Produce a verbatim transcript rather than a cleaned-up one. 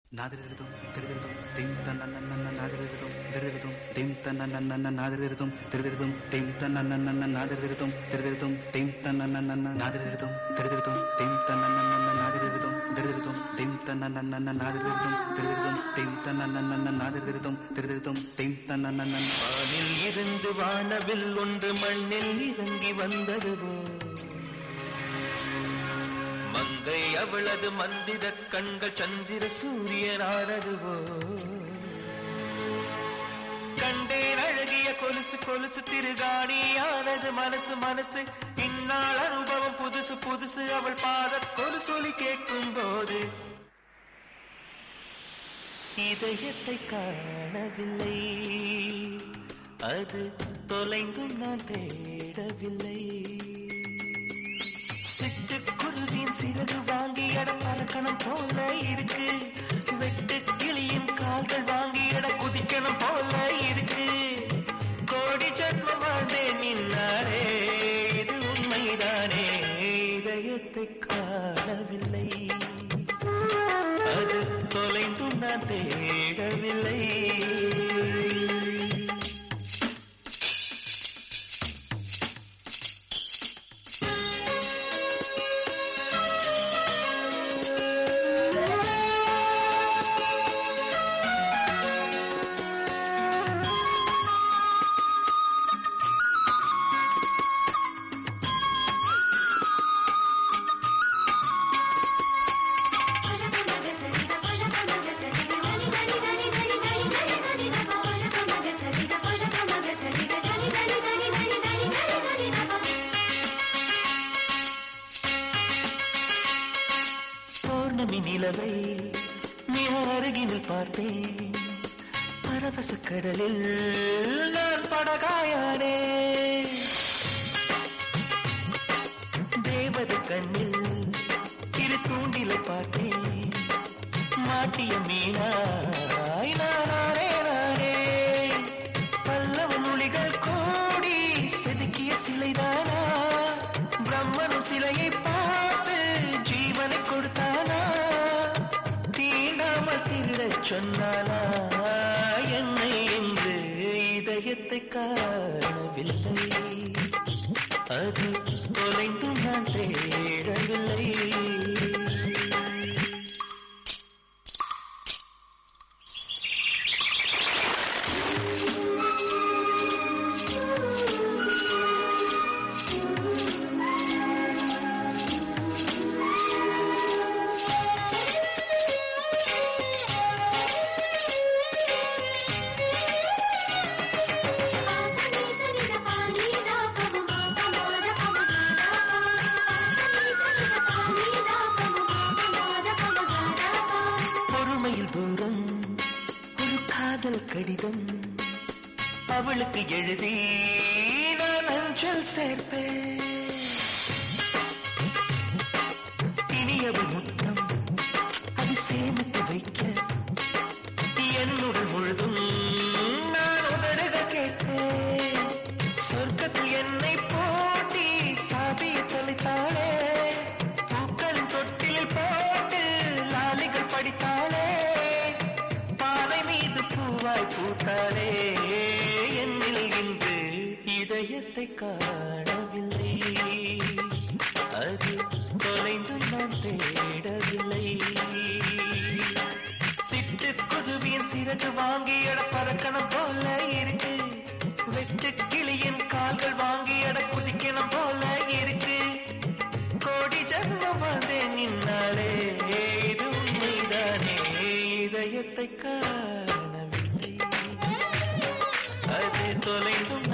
நாதிரிருதும் திருதிருதும் டிம் தன்னன்னன்ன நாதிரிருதும் திருதிருதும் டிம் தன்னன்னன்ன நாதிரிருதும் திருதிருதும் டிம் தன்னன்னன்ன நாதிரிருதும் திருதிருதும் டிம் தன்னன்னன்ன நாதிரிருதும் திருதிருதும் டிம் தன்னன்னன்ன நாதிரிருதும் திருதிருதும் டிம் தன்னன்னன்ன நாதிரிருதும் திருதிருதும் டிம் தன்னன்னன்ன நாதிரிருதும் திருதிருதும் டிம் தன்னன்னன்ன வானில் இருந்து வானவில் ஒன்று மண்ணில் இறங்கி வந்ததுவோ மங்கை அவளது மந்திர கண்கள் சந்திர சூரியனானதுவோ கண்டேன் அழகிய கொலுசு கொலுசு திருகாணியானது மனசு மனசு இந்நாள் அனுபவம் புதுசு புதுசு அவள் பாத கொலுசொலி கேட்கும் போது இதயத்தை காணவில்லை, அது தொலைந்தும் நான் தேடவில்லை. சிட்டுக்குருவின் சிறகு வாங்கி எட பறக்கணும் போல இருக்கு, வெட்டு கிளியின் கால்கள் வாங்கி எட குதிக்கணும் போல இருக்கு. கோடி ஜன்மம் வாழ்ந்தேன் நின்னாரே, இது உண்மைதானே? இதயத்தை காணவில்லை, அது தொலைந்தும் நான் தேடவில்லை. நிலவை மிக அருகினில் பார்த்தேன், பரவச கடலில் நான் படகாயானே. தேவத கண்ணில் இரு தூண்டிலை பார்த்தேன், மாட்டிய மீனாய் நானே நானே. பல்லவ மொழிகள் கூடி செதுக்கிய சிலைதானா, பிரம்மனும் சிலையை பார்த்து ஜீவனை கொடுத்தானா. சொன்னாலா என்னை என்று இதயத்தை காணவில்லை, அது தொலைந்தும் நான் தேடவில்லை. தூரம் ஒரு காதல் கடிதம் அவளுக்கு எழுதி நான் அஞ்சல் சேர்ப்பேன். இனியவள் முத்தம் அது சேமித்து வைக்க என்னுடன் முழுதும் நான் உதடுக கேட்பேன். சொர்க்கத்தில் என்னை போட்டி சாபியை தொலைத்தாளே, பூக்களின் தொட்டில் போட்டு லாலிகள் படித்தாளே. பூத்தாலே என்னில் இன்று இதயத்தை காணவில்லை, அது தொலைந்தும் நான் தேடவில்லை. சிட்டு குருவியின் சிறகு வாங்கி எட பறக்கணும் போல இருக்கு, வெட்டு கிளியின் கால்கள் வாங்கி எட குதிக்கணும் போல இருக்கு. கோடி ஜன்மம் வந்தேன் நின்னாலே, இது உண்மைதானே? இதயத்தை காண தொலைந்தும்